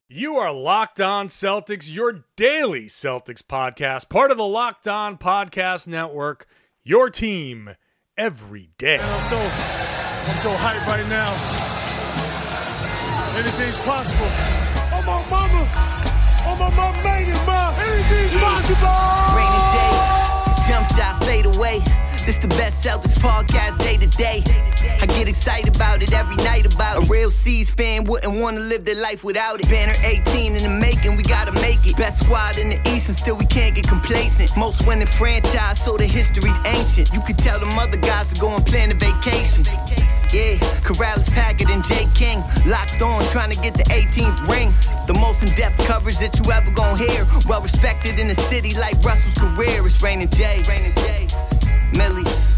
You are Locked On Celtics, your daily Celtics podcast, part of the Locked On Podcast Network, your team every day. I'm so hyped right now. Anything's possible. Oh, my mama made it, ma. Anything's possible. Rainy days, jump shot, fade away. This the best Celtics podcast day to day. I get excited about it every night about it. A real C's fan wouldn't want to live their life without it. Banner 18 in the making, we gotta make it. Best squad in the East and still we can't get complacent. Most winning franchise, so the history's ancient. You could tell them other guys to go and plan a vacation. Yeah, Corrales, Packard, and Jay King locked on, trying to get the 18th ring. The most in-depth coverage that you ever gonna hear. Well respected in the city like Russell's career. It's Rainin' J. Millie's.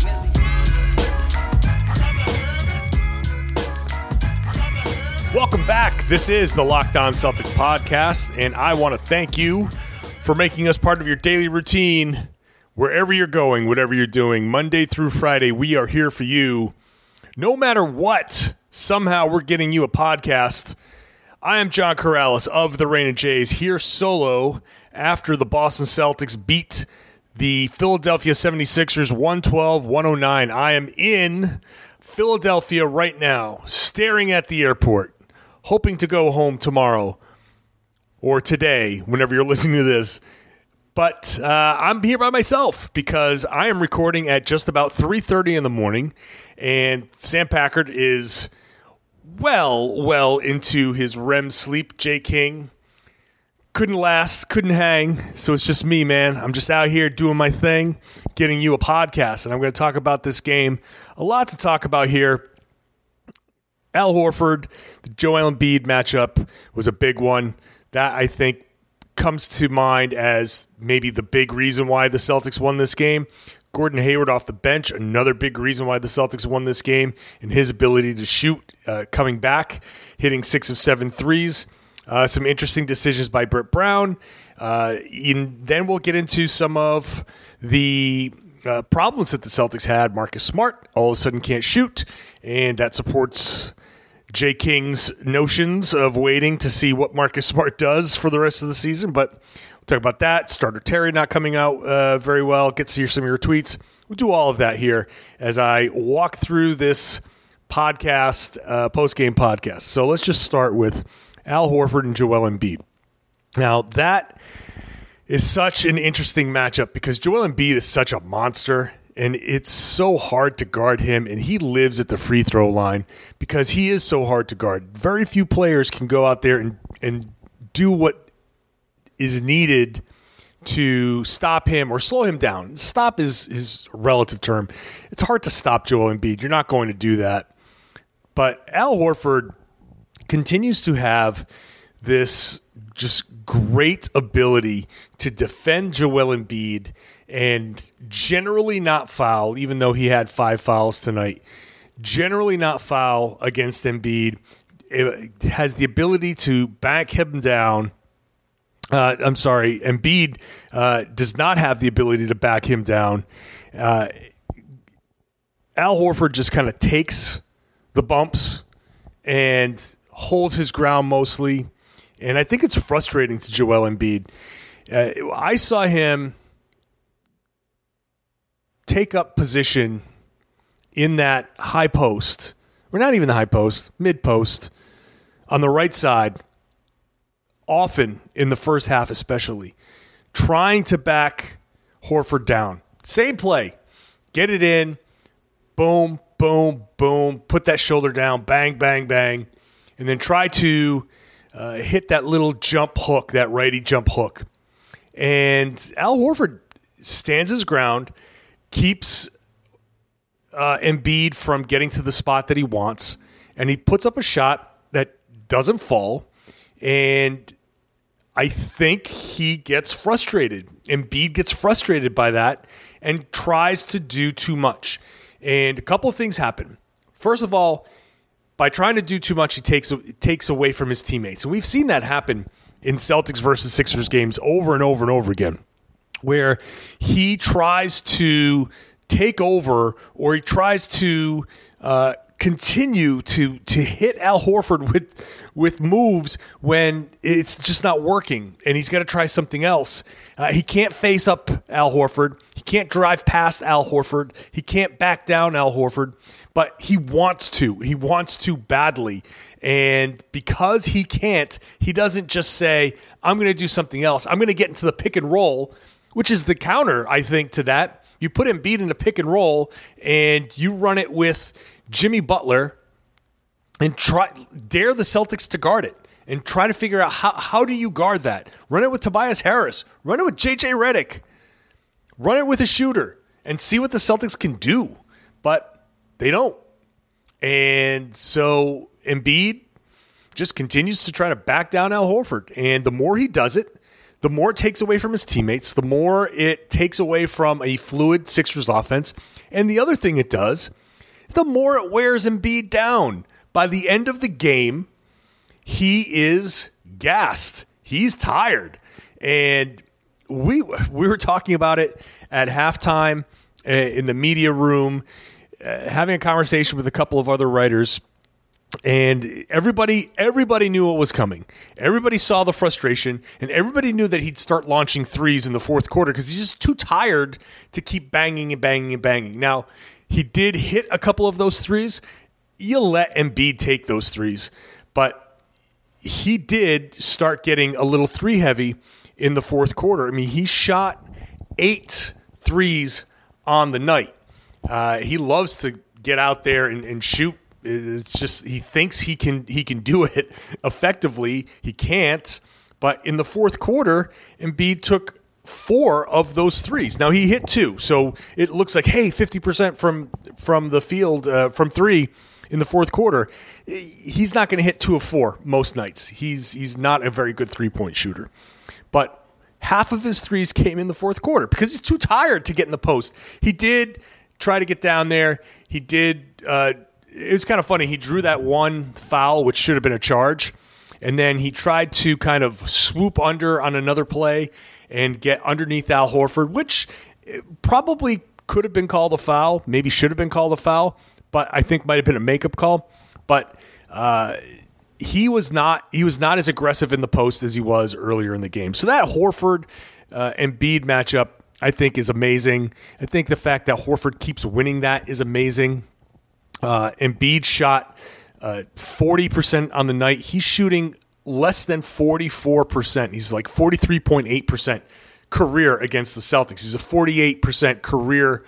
Welcome back. This is the Locked On Celtics podcast, and I want to thank you for making us part of your daily routine. Wherever you're going, whatever you're doing, Monday through Friday, we are here for you. No matter what, somehow we're getting you a podcast. I am John Corrales of the Rainin' Jays, here solo after the Boston Celtics beat the Philadelphia 76ers 112-109. I am in Philadelphia right now, staring at the airport, hoping to go home tomorrow or today, whenever you're listening to this. But I'm here by myself because I am recording at just about 3:30 in the morning, and Sam Packard is well into his REM sleep. Jay King couldn't hang, so it's just me, man. I'm just out here doing my thing, getting you a podcast, and I'm going to talk about this game. A lot to talk about here. Al Horford, the Joel Embiid matchup was a big one. That, I think, comes to mind as maybe the big reason why the Celtics won this game. Gordon Hayward off the bench, another big reason why the Celtics won this game, and his ability to shoot, coming back, hitting 6 of 7 threes. Some interesting decisions by Brett Brown. Then we'll get into some of the problems that the Celtics had. Marcus Smart all of a sudden can't shoot, and that supports Jay King's notions of waiting to see what Marcus Smart does for the rest of the season. But we'll talk about that. Starter Terry not coming out very well. Get to hear some of your tweets. We'll do all of that here as I walk through this podcast, post-game podcast. So let's just start with Al Horford and Joel Embiid. Now, that is such an interesting matchup because Joel Embiid is such a monster, and it's so hard to guard him, and he lives at the free throw line because he is so hard to guard. Very few players can go out there and do what is needed to stop him or slow him down. Stop is his relative term. It's hard to stop Joel Embiid. You're not going to do that. But Al Horford continues to have this just great ability to defend Joel Embiid and generally not foul, even though he had 5 fouls tonight. Generally not foul against Embiid. It has the ability to back him down. Embiid does not have the ability to back him down. Al Horford just kind of takes the bumps and holds his ground mostly, and I think it's frustrating to Joel Embiid. I saw him take up position in that high post, or not even the high post, mid post, on the right side, often in the first half especially, trying to back Horford down. Same play. Get it in, boom, boom, boom, put that shoulder down, bang, bang, bang, and then try to hit that little jump hook, that righty jump hook. And Al Horford stands his ground, keeps Embiid from getting to the spot that he wants, and he puts up a shot that doesn't fall. And I think he gets frustrated. Embiid gets frustrated by that and tries to do too much. And a couple of things happen. First of all, by trying to do too much, he takes away from his teammates. And we've seen that happen in Celtics versus Sixers games over and over and over again, where he tries to take over or he tries to continue to hit Al Horford with moves when it's just not working, and he's got to try something else. He can't face up Al Horford. He can't drive past Al Horford. He can't back down Al Horford, but he wants to. He wants to badly. And because he can't, he doesn't just say, I'm going to do something else. I'm going to get into the pick and roll, which is the counter, I think, to that. You put Embiid in a pick and roll, and you run it with Jimmy Butler and dare the Celtics to guard it and try to figure out how do you guard that. Run it with Tobias Harris. Run it with J.J. Redick. Run it with a shooter and see what the Celtics can do. But they don't. And so Embiid just continues to try to back down Al Horford. And the more he does it, the more it takes away from his teammates, the more it takes away from a fluid Sixers offense. And the other thing it does, the more it wears Embiid down. By the end of the game, he is gassed. He's tired. And we were talking about it at halftime in the media room, having a conversation with a couple of other writers. And everybody knew what was coming. Everybody saw the frustration, and everybody knew that he'd start launching threes in the fourth quarter because he's just too tired to keep banging and banging and banging. Now, he did hit a couple of those threes. You'll let Embiid take those threes, but he did start getting a little three heavy in the fourth quarter. I mean, he shot 8 threes on the night. He loves to get out there and shoot. It's just he thinks he can do it effectively. He can't. But in the fourth quarter, Embiid took 4 of those threes. Now he hit 2, so it looks like 50% from the field from 3 in the fourth quarter. He's not going to hit 2 of 4 most nights. He's not a very good 3-point shooter. But half of his threes came in the fourth quarter because he's too tired to get in the post. He did try to get down there. He did. It was kind of funny. He drew that one foul, which should have been a charge, and then he tried to kind of swoop under on another play and get underneath Al Horford, which probably could have been called a foul, maybe should have been called a foul, but I think might have been a makeup call. But he was not as aggressive in the post as he was earlier in the game. So that Horford Embiid matchup, I think, is amazing. I think the fact that Horford keeps winning that is amazing. Embiid shot 40% on the night. He's shooting less than 44%. He's like 43.8% career against the Celtics. He's a 48% career,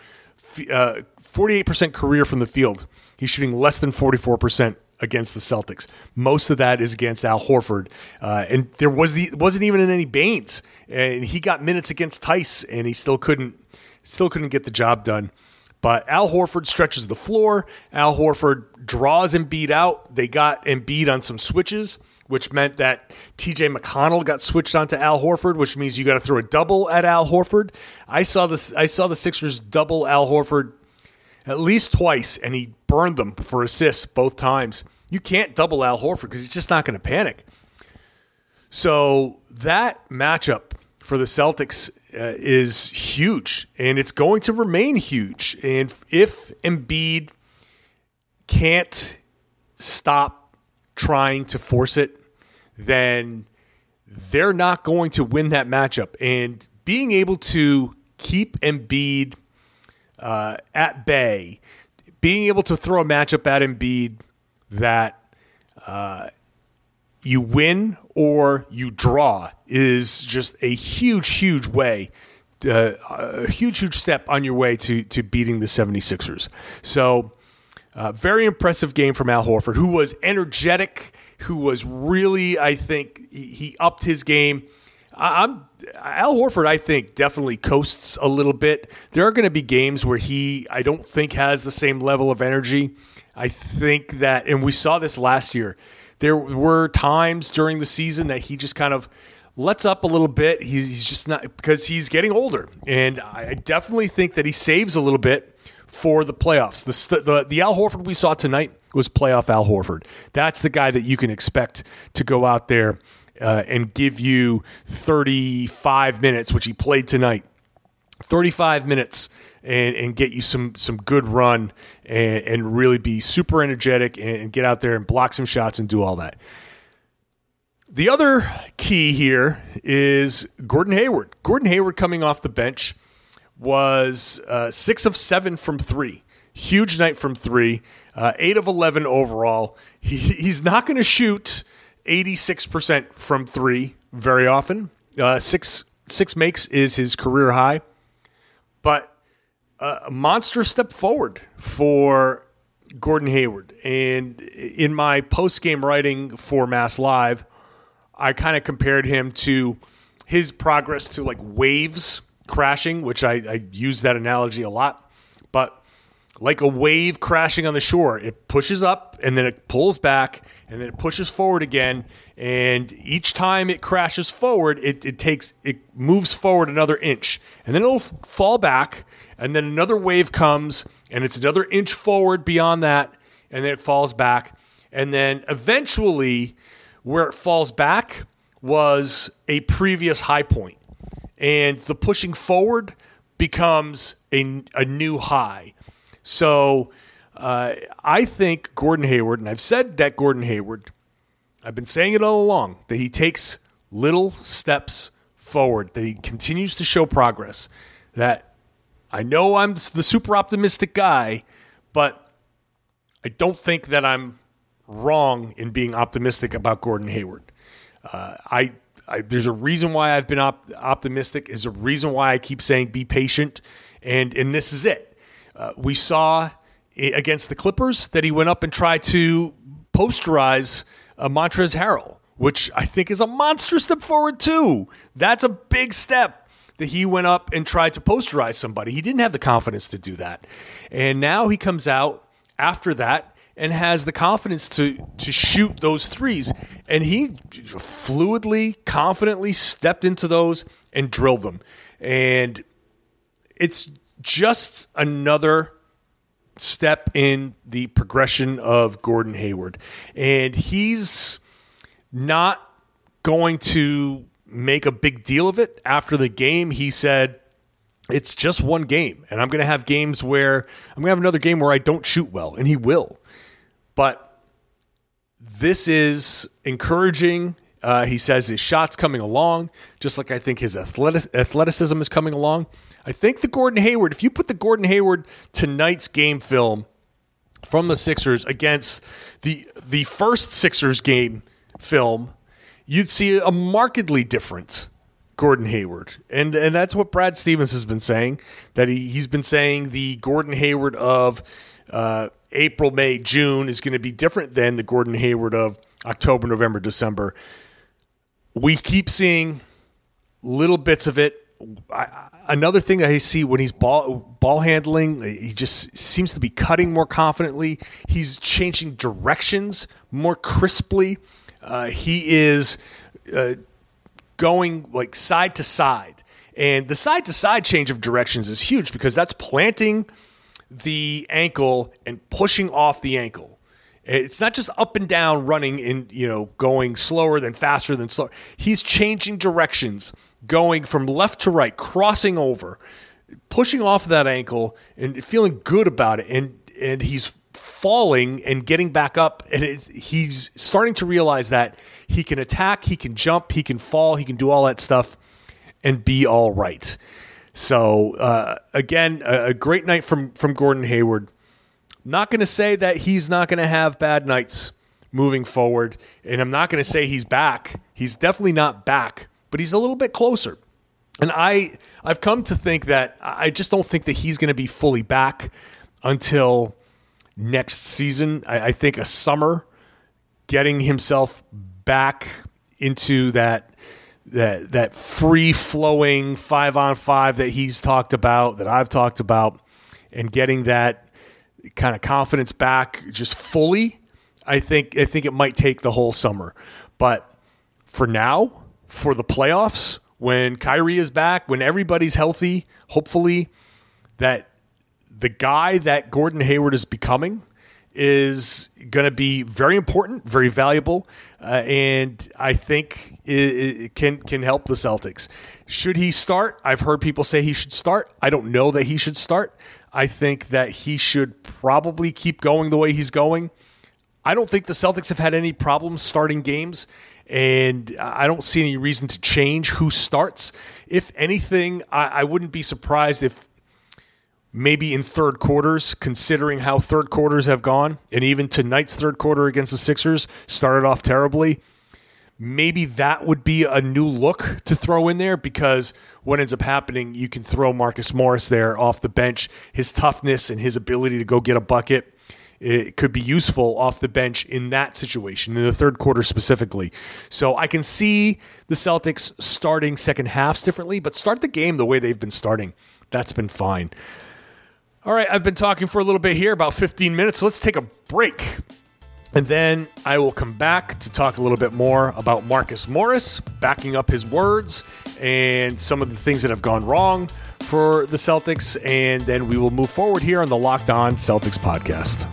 48% career from the field. He's shooting less than 44% against the Celtics. Most of that is against Al Horford, and there wasn't even any Baines. And he got minutes against Tice, and he still couldn't get the job done. But Al Horford stretches the floor. Al Horford draws Embiid out. They got Embiid on some switches, which meant that T.J. McConnell got switched onto Al Horford, which means you got to throw a double at Al Horford. I saw the Sixers double Al Horford at least twice, and he burned them for assists both times. You can't double Al Horford because he's just not going to panic. So that matchup for the Celtics is huge, and it's going to remain huge. And if Embiid can't stop trying to force it, then they're not going to win that matchup. And being able to keep Embiid at bay, being able to throw a matchup at Embiid that you win or you draw is just a huge way, a huge step on your way to beating the 76ers. So very impressive game from Al Horford, who was energetic, who was really, I think, he upped his game. Al Horford, I think, definitely coasts a little bit. There are going to be games where I don't think has the same level of energy. I think that, and we saw this last year, there were times during the season that he just kind of lets up a little bit. He's just not, because he's getting older. And I definitely think that he saves a little bit for the playoffs. The Al Horford we saw tonight was playoff Al Horford. That's the guy that you can expect to go out there and give you 35 minutes, which he played tonight. 35 minutes and get you some good run and really be super energetic and get out there and block some shots and do all that. The other key here is Gordon Hayward. Gordon Hayward coming off the bench was 6 of 7 from 3. Huge night from 3. 8 of 11 overall. He's not going to shoot 86% from 3 very often. Six makes is his career high. But a monster step forward for Gordon Hayward. And in my post-game writing for Mass Live, I kind of compared him to his progress to like waves crashing, which I use that analogy a lot. But like a wave crashing on the shore, it pushes up and then it pulls back and then it pushes forward again. And each time it crashes forward, it moves forward another inch, and then it'll fall back, and then another wave comes and it's another inch forward beyond that, and then it falls back. And then eventually where it falls back was a previous high point, and the pushing forward becomes a new high. So I think Gordon Hayward, and I've said that Gordon Hayward, I've been saying it all along, that he takes little steps forward, that he continues to show progress, that I know I'm the super optimistic guy, but I don't think that I'm wrong in being optimistic about Gordon Hayward. There's a reason why I've been optimistic. There's a reason why I keep saying be patient, and this is it. We saw against the Clippers that he went up and tried to posterize Montrezl Harrell, which I think is a monster step forward too. That's a big step that he went up and tried to posterize somebody. He didn't have the confidence to do that. And now he comes out after that and has the confidence to shoot those threes. And he fluidly, confidently stepped into those and drilled them. And it's just another step in the progression of Gordon Hayward. And he's not going to make a big deal of it. After the game, he said, it's just one game, and I'm going to have games where I'm going to have another game where I don't shoot well, and he will. But this is encouraging. He says his shot's coming along, just like I think his athleticism is coming along. I think the Gordon Hayward, if you put the Gordon Hayward tonight's game film from the Sixers against the first Sixers game film, you'd see a markedly different Gordon Hayward. And that's what Brad Stevens has been saying, that he's been saying the Gordon Hayward of April, May, June is going to be different than the Gordon Hayward of October, November, December. We keep seeing little bits of it. Another thing that I see when he's ball handling, he just seems to be cutting more confidently. He's changing directions more crisply. He is going like side to side. And the side to side change of directions is huge because that's planting the ankle and pushing off the ankle. It's not just up and down running and, going slower than faster than slower. He's changing directions, going from left to right, crossing over, pushing off that ankle and feeling good about it. And he's falling and getting back up. And he's starting to realize that he can attack, he can jump, he can fall, he can do all that stuff and be all right. So, again, a great night from Gordon Hayward. Not going to say that he's not going to have bad nights moving forward, and I'm not going to say he's back. He's definitely not back, but he's a little bit closer. And I've come to think that I just don't think that he's going to be fully back until next season. I think a summer, getting himself back into that free-flowing 5-on-5 that he's talked about, that I've talked about, and getting that kind of confidence back just fully, I think it might take the whole summer. But for now, for the playoffs, when Kyrie is back, when everybody's healthy, hopefully that the guy that Gordon Hayward is becoming is going to be very important, very valuable, and I think it can help the Celtics. Should he start? I've heard people say he should start. I don't know that he should start. I think that he should probably keep going the way he's going. I don't think the Celtics have had any problems starting games, and I don't see any reason to change who starts. If anything, I wouldn't be surprised if maybe in third quarters, considering how third quarters have gone, and even tonight's third quarter against the Sixers started off terribly, maybe that would be a new look to throw in there, because what ends up happening, you can throw Marcus Morris there off the bench. His toughness and his ability to go get a bucket, it could be useful off the bench in that situation, in the third quarter specifically. So I can see the Celtics starting second halves differently, but start the game the way they've been starting. That's been fine. All right, I've been talking for a little bit here, about 15 minutes. So let's take a break. And then I will come back to talk a little bit more about Marcus Morris, backing up his words, and some of the things that have gone wrong for the Celtics. And then we will move forward here on the Locked On Celtics podcast.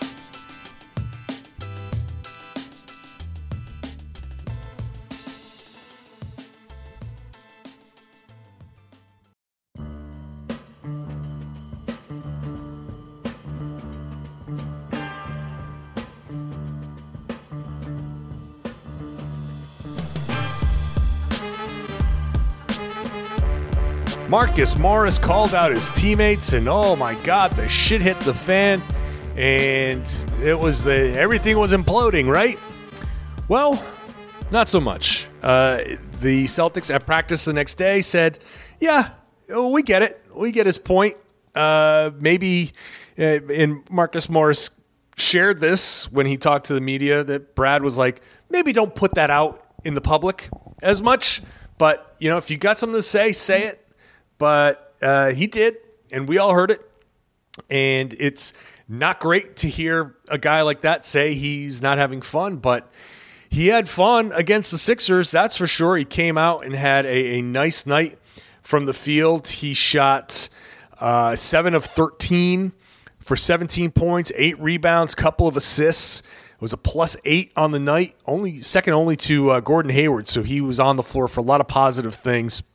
Marcus Morris called out his teammates, and oh my God, the shit hit the fan, and it was everything was imploding, right? Well, not so much. The Celtics at practice the next day said, yeah, we get it. We get his point. Maybe, and Marcus Morris shared this when he talked to the media, that Brad was like, maybe don't put that out in the public as much, but if you got something to say it. But he did, and we all heard it. And it's not great to hear a guy like that say he's not having fun, but he had fun against the Sixers, that's for sure. He came out and had a nice night from the field. He shot 7 of 13 for 17 points, 8 rebounds, couple of assists. It was a +8 on the night, second only to Gordon Hayward, so he was on the floor for a lot of positive things.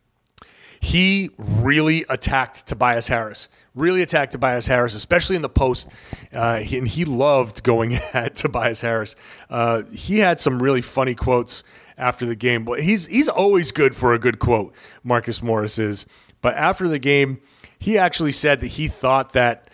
He really attacked Tobias Harris, especially in the post, and he loved going at Tobias Harris. He had some really funny quotes after the game, but he's always good for a good quote, Marcus Morris is. But after the game, he actually said that he thought that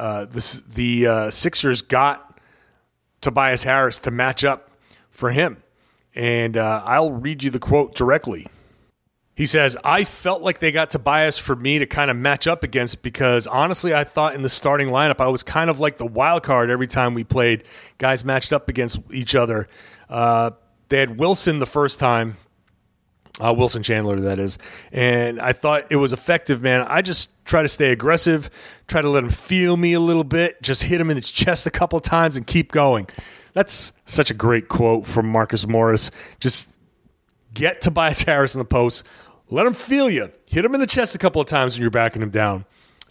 the Sixers got Tobias Harris to match up for him. And I'll read you the quote directly. He says, I felt like they got Tobias for me to kind of match up against, because honestly, I thought in the starting lineup, I was kind of like the wild card every time we played. Guys matched up against each other. They had Wilson the first time, Wilson Chandler, that is. And I thought it was effective, man. I just try to stay aggressive, try to let him feel me a little bit, just hit him in his chest a couple of times and keep going. That's such a great quote from Marcus Morris. Just get Tobias Harris in the post. Let him feel you. Hit him in the chest a couple of times when you're backing him down.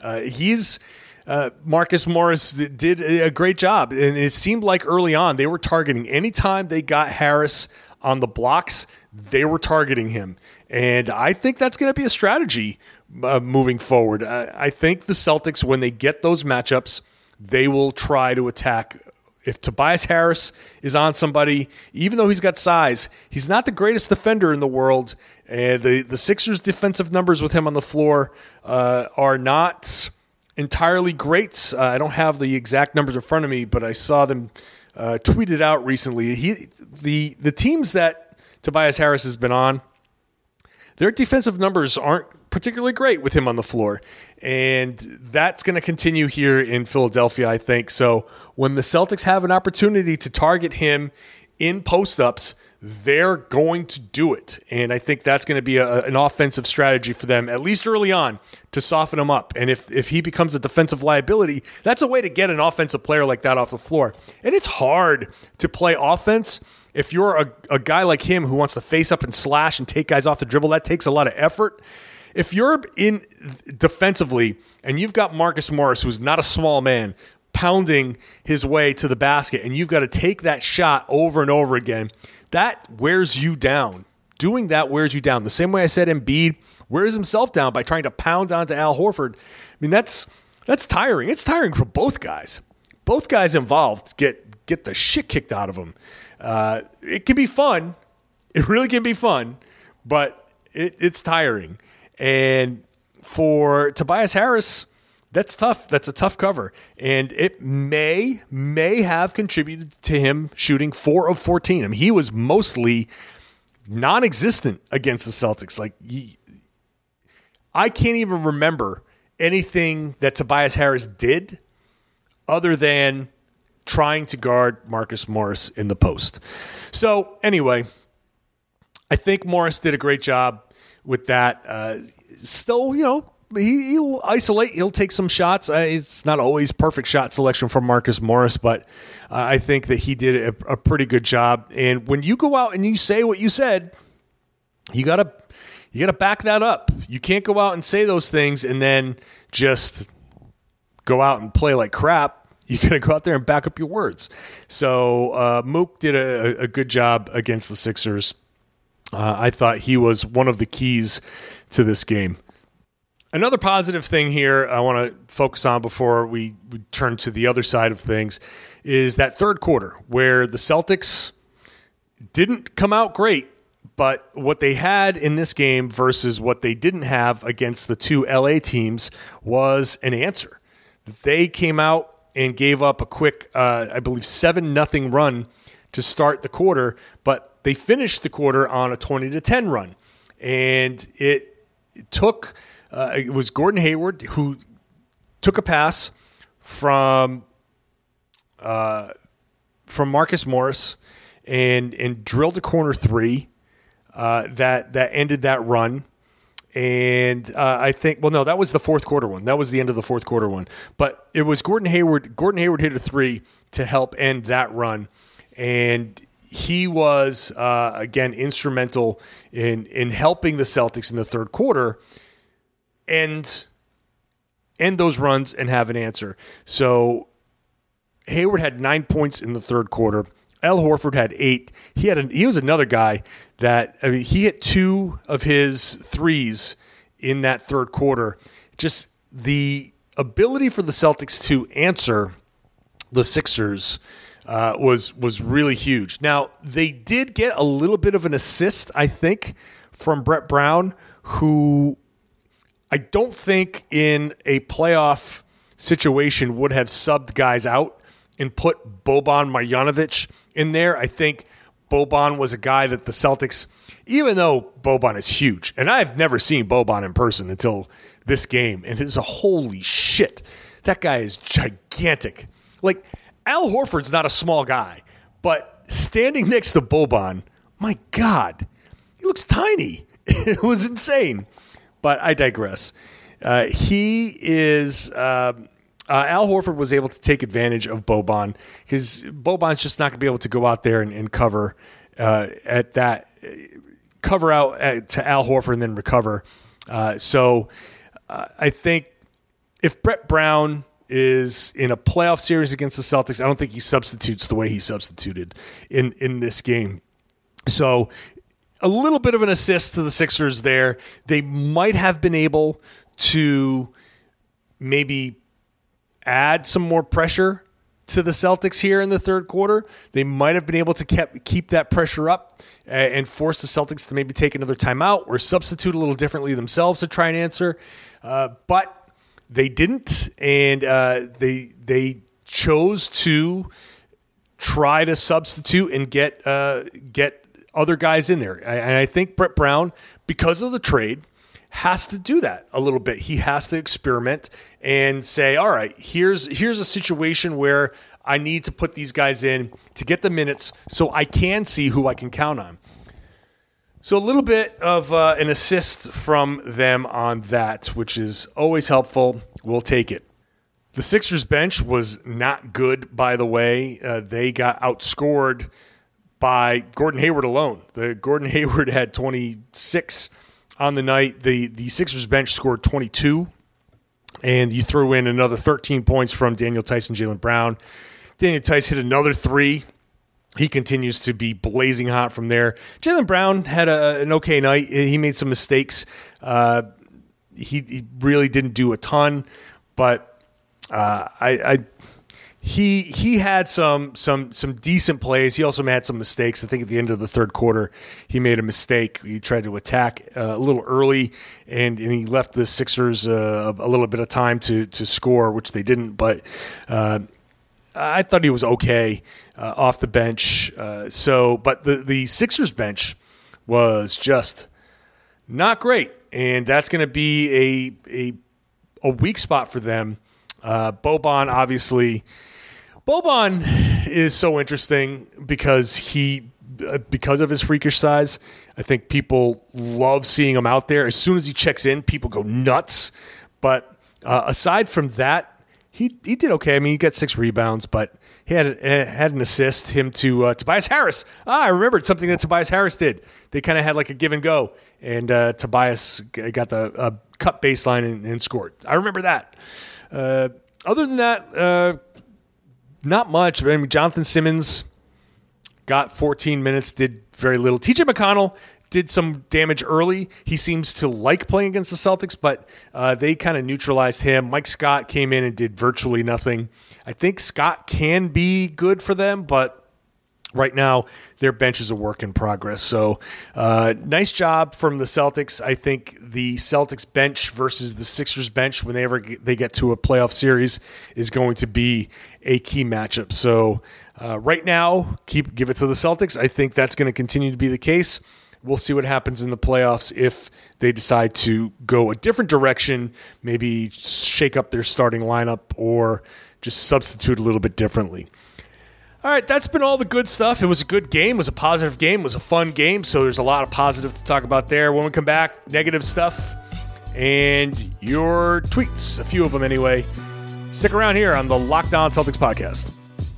Marcus Morris did a great job. And it seemed like early on they were targeting. Anytime they got Harris on the blocks, they were targeting him. And I think that's going to be a strategy moving forward. I think the Celtics, when they get those matchups, they will try to attack. If Tobias Harris is on somebody, even though he's got size, he's not the greatest defender in the world. And the Sixers' defensive numbers with him on the floor are not entirely great. I don't have the exact numbers in front of me, but I saw them tweeted out recently. The teams that Tobias Harris has been on, their defensive numbers aren't particularly great with him on the floor. And that's going to continue here in Philadelphia, I think. So when the Celtics have an opportunity to target him in post-ups, they're going to do it. And I think that's going to be an offensive strategy for them, at least early on, to soften him up. And if he becomes a defensive liability, that's a way to get an offensive player like that off the floor. And it's hard to play offense if you're a guy like him who wants to face up and slash and take guys off the dribble. That takes a lot of effort. If you're in defensively and you've got Marcus Morris, who's not a small man, pounding his way to the basket, and you've got to take that shot over and over again. That wears you down. Doing that wears you down. The same way I said Embiid wears himself down by trying to pound onto Al Horford. I mean, that's tiring. It's tiring for both guys. Both guys involved get the shit kicked out of them. It can be fun. It really can be fun, but it's tiring. And for Tobias Harris, that's tough. That's a tough cover. And it may have contributed to him shooting 4 of 14. I mean, he was mostly non-existent against the Celtics. Like, I can't even remember anything that Tobias Harris did other than trying to guard Marcus Morris in the post. So anyway, I think Morris did a great job with that. Still, he'll isolate. He'll take some shots. It's not always perfect shot selection from Marcus Morris, but I think that he did a pretty good job. And when you go out and you say what you said, you gotta back that up. You can't go out and say those things and then just go out and play like crap. You got to go out there and back up your words. So Mook did a good job against the Sixers. I thought he was one of the keys to this game. Another positive thing here I want to focus on before we turn to the other side of things is that third quarter where the Celtics didn't come out great, but what they had in this game versus what they didn't have against the two LA teams was an answer. They came out and gave up a quick, I believe, 7-0 run to start the quarter, but they finished the quarter on a 20-10 run. And it was Gordon Hayward who took a pass from Marcus Morris and drilled a corner three that ended that run. And I think, well, no, that was the fourth quarter one. That was the end of the fourth quarter one. But it was Gordon Hayward. Gordon Hayward hit a three to help end that run. And he was, again, instrumental in helping the Celtics in the third quarter end those runs and have an answer. So Hayward had 9 points in the third quarter. Al Horford had 8. He was another guy that, I mean, he hit 2 of his threes in that third quarter. Just the ability for the Celtics to answer the Sixers was really huge. Now, they did get a little bit of an assist, I think, from Brett Brown, who I don't think in a playoff situation would have subbed guys out and put Boban Marjanovic in there. I think Boban was a guy that the Celtics, even though Boban is huge, and I've never seen Boban in person until this game, and it's a holy shit. That guy is gigantic. Like, Al Horford's not a small guy, but standing next to Boban, my God, he looks tiny. It was insane. But I digress. He is... Al Horford was able to take advantage of Boban because Boban's just not going to be able to go out there and cover cover out to Al Horford and then recover. So I think if Brett Brown is in a playoff series against the Celtics, I don't think he substitutes the way he substituted in this game. So a little bit of an assist to the Sixers there. They might have been able to maybe add some more pressure to the Celtics here in the third quarter. They might have been able to keep that pressure up and force the Celtics to maybe take another timeout or substitute a little differently themselves to try and answer. But they didn't, and they chose to try to substitute and get other guys in there. And I think Brett Brown, because of the trade, has to do that a little bit. He has to experiment and say, all right, here's a situation where I need to put these guys in to get the minutes so I can see who I can count on. So a little bit of an assist from them on that, which is always helpful. We'll take it. The Sixers bench was not good, by the way. They got outscored by Gordon Hayward alone. Gordon Hayward had 26 on the night. The Sixers bench scored 22. And you threw in another 13 points from Daniel Tice and Jaylen Brown. Daniel Tice hit another 3. He continues to be blazing hot from there. Jaylen Brown had an okay night. He made some mistakes. He really didn't do a ton, but he had some decent plays. He also had some mistakes. I think at the end of the third quarter, he made a mistake. He tried to attack a little early, and he left the Sixers a little bit of time to score, which they didn't. But I thought he was okay off the bench. But the Sixers bench was just not great, and that's going to be a weak spot for them. Boban, obviously. Boban is so interesting because of his freakish size. I think people love seeing him out there. As soon as he checks in, people go nuts. But aside from that, he did okay. I mean, he got 6 rebounds, but he had an assist, him to Tobias Harris. I remembered something that Tobias Harris did. They kind of had like a give and go, and Tobias got the cut baseline and scored. I remember that. Other than that, not much. I mean, Jonathan Simmons got 14 minutes, did very little. TJ McConnell did some damage early. He seems to like playing against the Celtics, but they kind of neutralized him. Mike Scott came in and did virtually nothing. I think Scott can be good for them, but right now their bench is a work in progress. So nice job from the Celtics. I think the Celtics bench versus the Sixers bench, whenever they get to a playoff series, is going to be a key matchup. So right now, give it to the Celtics. I think that's going to continue to be the case. We'll see what happens in the playoffs if they decide to go a different direction, maybe shake up their starting lineup or just substitute a little bit differently. All right, that's been all the good stuff. It was a good game. It was a positive game. It was a fun game, so there's a lot of positive to talk about there. When we come back, negative stuff and your tweets, a few of them anyway. Stick around here on the Locked On Celtics podcast.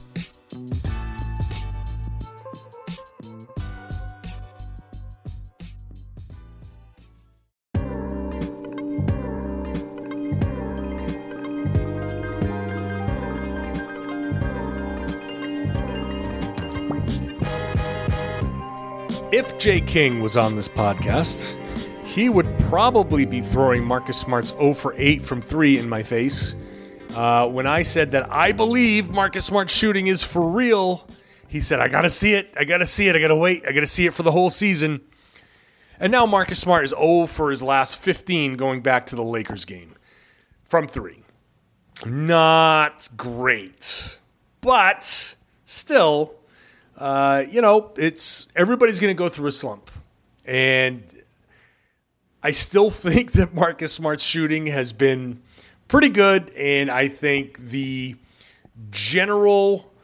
If Jay King was on this podcast, he would probably be throwing Marcus Smart's 0 for 8 from 3 in my face. When I said that I believe Marcus Smart's shooting is for real, he said, I got to see it. I got to see it. I got to wait. I got to see it for the whole season. And now Marcus Smart is 0 for his last 15 going back to the Lakers game from 3. Not great. But still, it's everybody's going to go through a slump. And I still think that Marcus Smart's shooting has been pretty good. And I think the general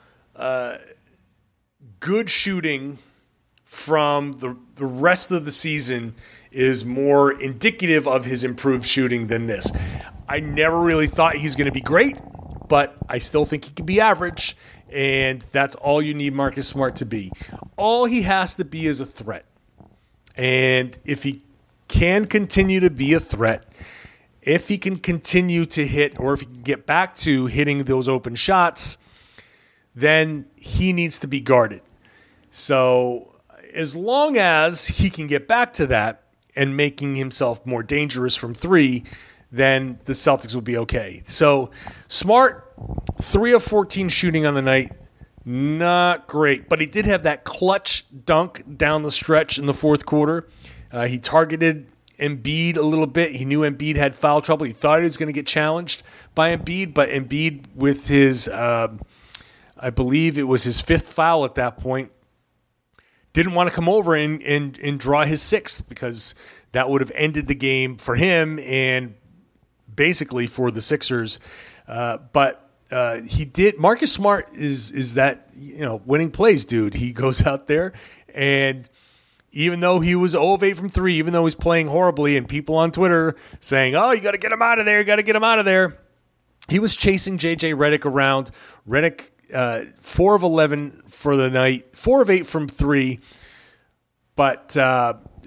good shooting from the rest of the season is more indicative of his improved shooting than this. I never really thought he's going to be great, but I still think he can be average. And that's all you need Marcus Smart to be. All he has to be is a threat. And if he can continue to be a threat, if he can continue to hit, or if he can get back to hitting those open shots, then he needs to be guarded. So as long as he can get back to that and making himself more dangerous from 3, then the Celtics will be okay. So Smart, 3 of 14 shooting on the night, not great. But he did have that clutch dunk down the stretch in the fourth quarter. He targeted Embiid a little bit. He knew Embiid had foul trouble. He thought he was going to get challenged by Embiid, but Embiid with his, I believe it was his 5th foul at that point, didn't want to come over and draw his 6th because that would have ended the game for him and basically for the Sixers. But he did. Marcus Smart is that, winning plays dude. He goes out there, and even though he was 0 of 8 from 3, even though he's playing horribly and people on Twitter saying, oh, you got to get him out of there, you got to get him out of there, he was chasing J.J. Redick around. Redick, 4 of 11 for the night, 4 of 8 from 3. But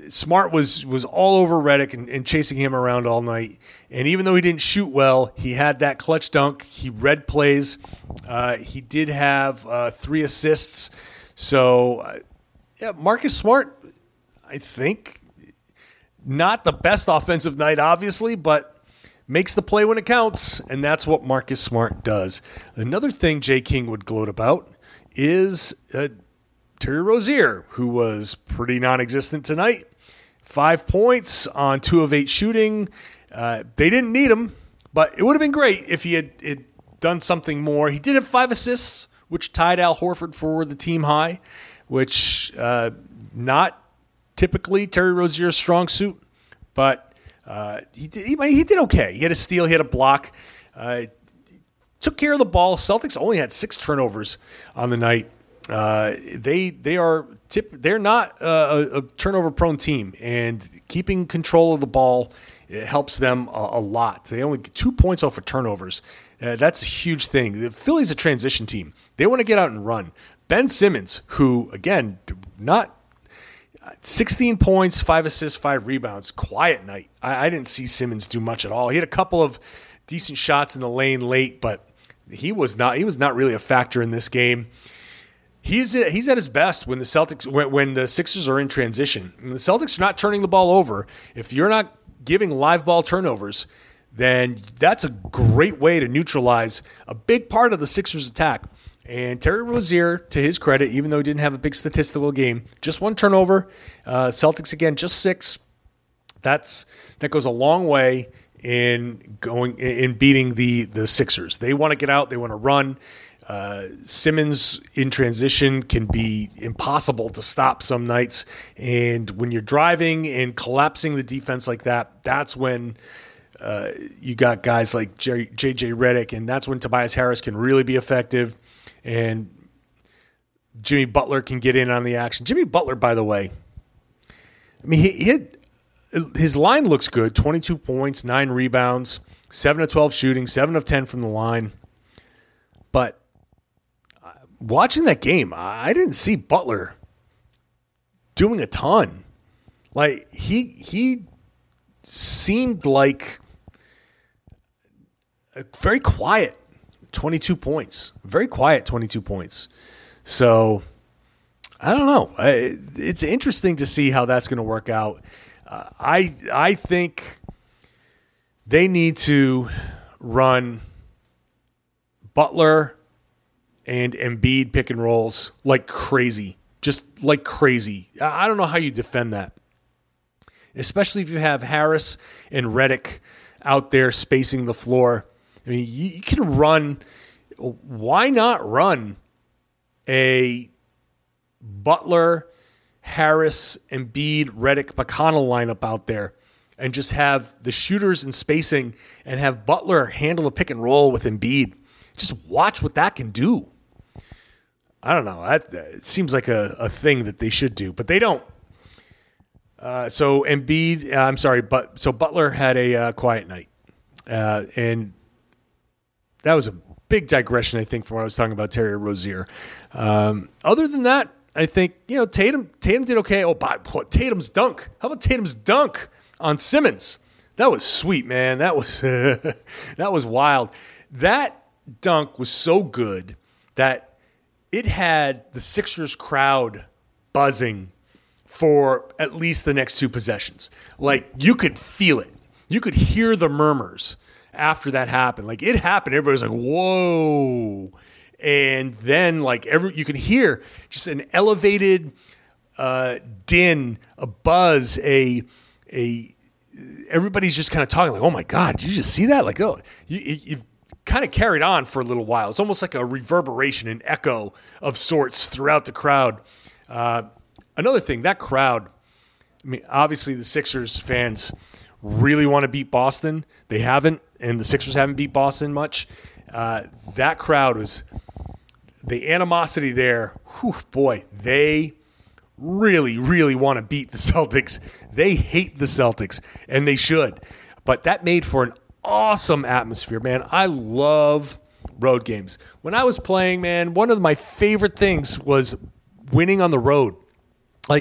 Smart was all over Redick and chasing him around all night. And even though he didn't shoot well, he had that clutch dunk. He read plays. He did have 3 assists. So, Marcus Smart, I think, not the best offensive night, obviously, but makes the play when it counts, and that's what Marcus Smart does. Another thing Jay King would gloat about is Terry Rozier, who was pretty non-existent tonight. 5 points on 2 of 8 shooting. They didn't need him, but it would have been great if he had done something more. He did have 5 assists, which tied Al Horford for the team high, which not typically Terry Rozier's strong suit, but he did okay. He had a steal, he had a block, took care of the ball. Celtics only had 6 turnovers on the night. They're not a turnover-prone team, and keeping control of the ball, it helps them a lot. They only get 2 points off of turnovers. That's a huge thing. The Philly's a transition team. They want to get out and run. Ben Simmons, who, again, not 16 points, 5 assists, 5 rebounds. Quiet night. I didn't see Simmons do much at all. He had a couple of decent shots in the lane late, but he was not really a factor in this game. He's at his best when the Sixers are in transition. And the Celtics are not turning the ball over. If you're not giving live ball turnovers, then that's a great way to neutralize a big part of the Sixers' attack. And Terry Rozier, to his credit, even though he didn't have a big statistical game, just 1 turnover. Celtics, again, just 6. That goes a long way in beating the Sixers. They want to get out. They want to run. Simmons in transition can be impossible to stop some nights. And when you're driving and collapsing the defense like that, that's when you got guys like J.J. Redick, and that's when Tobias Harris can really be effective. And Jimmy Butler can get in on the action. Jimmy Butler, by the way, I mean, his line looks good. 22 points, 9 rebounds, 7 of 12 shooting, 7 of 10 from the line. But watching that game, I didn't see Butler doing a ton. Like, he seemed like very quiet. 22 points. Very quiet 22 points. So, I don't know. It's interesting to see how that's going to work out. I think they need to run Butler and Embiid pick and rolls like crazy. Just like crazy. I don't know how you defend that. Especially if you have Harris and Redick out there spacing the floor. I mean, you can run. Why not run a Butler, Harris, Embiid, Redick, McConnell lineup out there and just have the shooters and spacing and have Butler handle a pick and roll with Embiid? Just watch what that can do. I don't know. It seems like a thing that they should do, but they don't. So Butler had a quiet night. And that was a big digression, I think, from what I was talking about Terry Rozier. Other than that, I think, Tatum did okay. Oh, but Tatum's dunk. How about Tatum's dunk on Simmons? That was sweet, man. That was that was wild. That dunk was so good that it had the Sixers crowd buzzing for at least the next 2 possessions. Like, you could feel it. You could hear the murmurs after that happened. Like, it happened. Everybody was like, whoa. And then, like, you can hear just an elevated din, a buzz, everybody's just kind of talking like, oh, my God, did you just see that? Like, oh, you've kind of carried on for a little while. It's almost like a reverberation, an echo of sorts throughout the crowd. Another thing, that crowd, I mean, obviously the Sixers fans really want to beat Boston. They haven't, and the Sixers haven't beat Boston much. That crowd was the animosity there. Whew, boy, they really, really want to beat the Celtics. They hate the Celtics, and they should. But that made for an awesome atmosphere, man. I love road games. When I was playing, man, one of my favorite things was winning on the road. Like,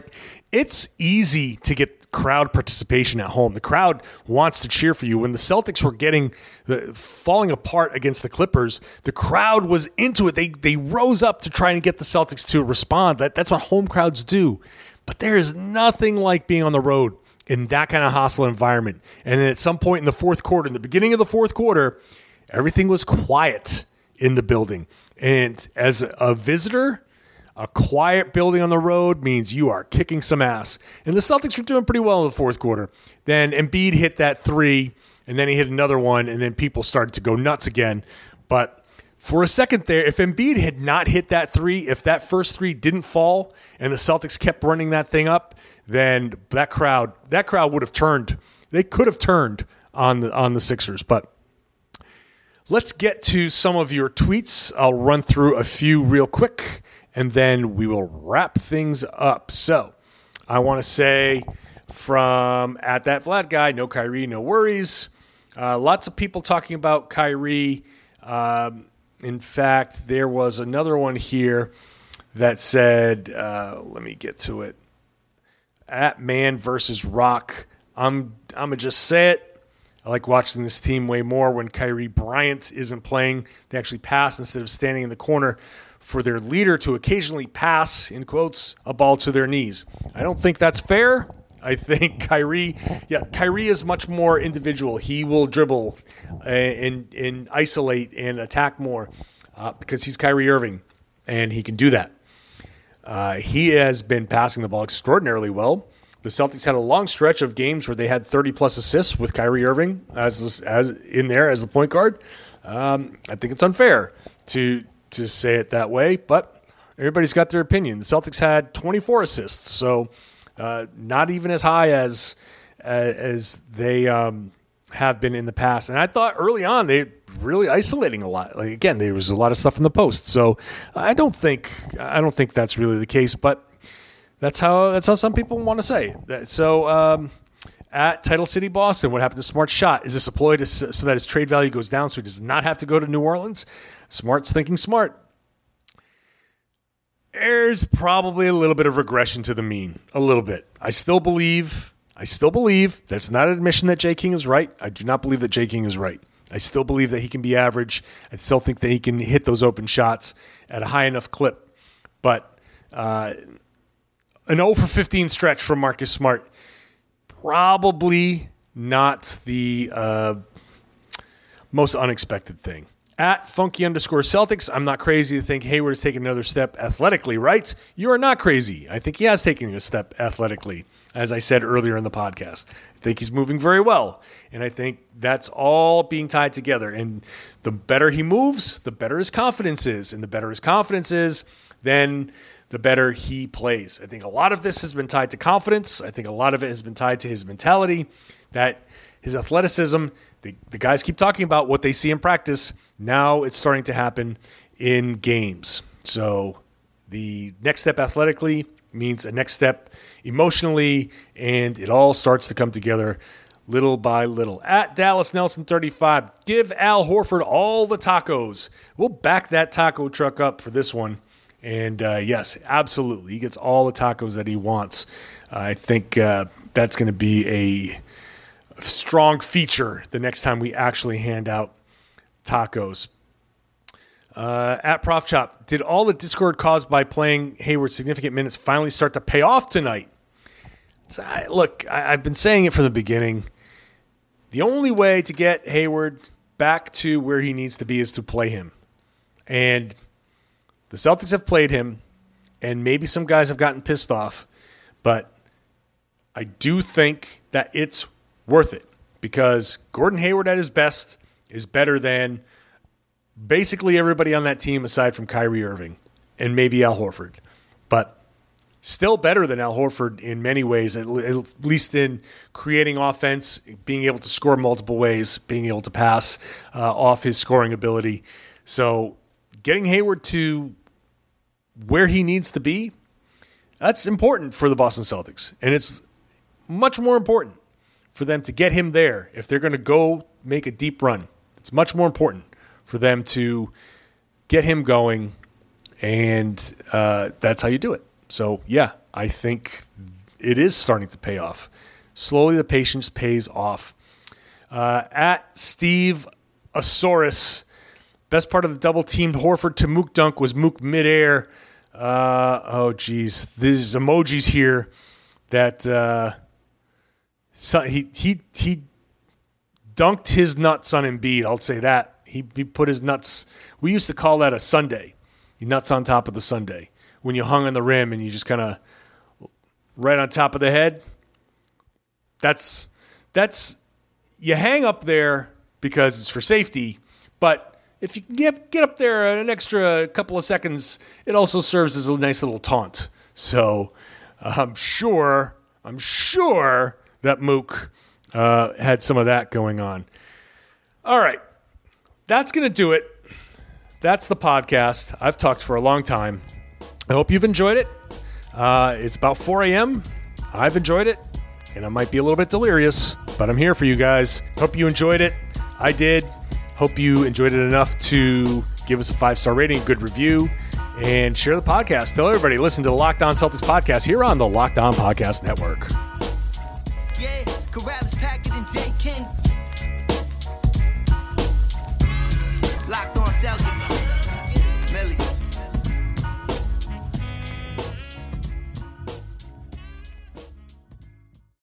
it's easy to get crowd participation at home. The crowd wants to cheer for you. When the Celtics were falling apart against the Clippers, the crowd was into it. They rose up to try and get the Celtics to respond. That's what home crowds do. But there is nothing like being on the road in that kind of hostile environment. And at some point in the fourth quarter, in the beginning of the fourth quarter, everything was quiet in the building. And as a visitor, a quiet building on the road means you are kicking some ass. And the Celtics were doing pretty well in the fourth quarter. Then Embiid hit that three, and then he hit another one, and then people started to go nuts again. But for a second there, if Embiid had not hit that three, if that first three didn't fall, and the Celtics kept running that thing up, then that crowd would have turned. They could have turned on the Sixers. But let's get to some of your tweets. I'll run through a few real quick, and then we will wrap things up. So I want to say from @thatvladguy, no Kyrie, no worries. Lots of people talking about Kyrie. In fact, there was another one here that said, let me get to it. @Man versus Rock. I'm going to just say it. I like watching this team way more when Kyrie Bryant isn't playing. They actually pass instead of standing in the corner for their leader to occasionally pass, in quotes, a ball to their knees. I don't think that's fair. I think Kyrie is much more individual. He will dribble and isolate and attack more because he's Kyrie Irving, and he can do that. He has been passing the ball extraordinarily well. The Celtics had a long stretch of games where they had 30-plus assists with Kyrie Irving as in there as the point guard. I think it's unfair to say it that way, but everybody's got their opinion. The Celtics had 24 assists, so not even as high as they have been in the past. And I thought early on they really isolating a lot. Like, again, there was a lot of stuff in the post, so I don't think that's really the case, but that's how some people want to say it. So at Title City Boston, what happened to Smart Shot? Is this a ploy so that his trade value goes down so he does not have to go to New Orleans? Smart's thinking smart. There's probably a little bit of regression to the mean. A little bit. I still believe that's not an admission that Jay King is right. I do not believe that Jay King is right. I still believe that he can be average. I still think that he can hit those open shots at a high enough clip. But an 0 for 15 stretch from Marcus Smart, probably not the most unexpected thing. At Funky_Celtics, I'm not crazy to think Hayward is taking another step athletically, right? You are not crazy. I think he has taken a step athletically, as I said earlier in the podcast. I think he's moving very well, and I think that's all being tied together. And the better he moves, the better his confidence is. And the better his confidence is, then the better he plays. I think a lot of this has been tied to confidence. I think a lot of it has been tied to his mentality, that his athleticism, the guys keep talking about what they see in practice. Now it's starting to happen in games. So the next step athletically means a next step emotionally, and it all starts to come together little by little. At Dallas Nelson 35, give Al Horford all the tacos. We'll back that taco truck up for this one. And yes, absolutely. He gets all the tacos that he wants. I think that's going to be a strong feature the next time we actually hand out tacos. At Prof Chop, did all the discord caused by playing Hayward significant minutes finally start to pay off tonight? So, I've been saying it from the beginning. The only way to get Hayward back to where he needs to be is to play him. And the Celtics have played him, and maybe some guys have gotten pissed off, but I do think that it's worth it because Gordon Hayward at his best is better than basically everybody on that team aside from Kyrie Irving and maybe Al Horford. But still better than Al Horford in many ways, at least in creating offense, being able to score multiple ways, being able to pass off his scoring ability. So getting Hayward to where he needs to be, that's important for the Boston Celtics. And it's much more important for them to get him there. If they're going to go make a deep run, it's much more important for them to get him going, and that's how you do it. So, yeah, I think it is starting to pay off. Slowly, the patience pays off. At Steve Asaurus, best part of the double-teamed Horford to Mook dunk was Mook midair. These emojis here that he dunked his nuts on Embiid. I'll say that. He put his nuts. We used to call that a sundae. Nuts on top of the sundae. When you hung on the rim and you just kind of right on top of the head. That's you hang up there because it's for safety, but if you get up there an extra couple of seconds, it also serves as a nice little taunt. So I'm sure that Mook had some of that going on. All right, that's going to do it. That's the podcast. I've talked for a long time. I hope you've enjoyed it. It's about 4 a.m. I've enjoyed it, and I might be a little bit delirious, but I'm here for you guys. Hope you enjoyed it. I did. Hope you enjoyed it enough to give us a 5-star rating, a good review, and share the podcast. Tell everybody, listen to the Locked On Celtics podcast here on the Locked On Podcast Network.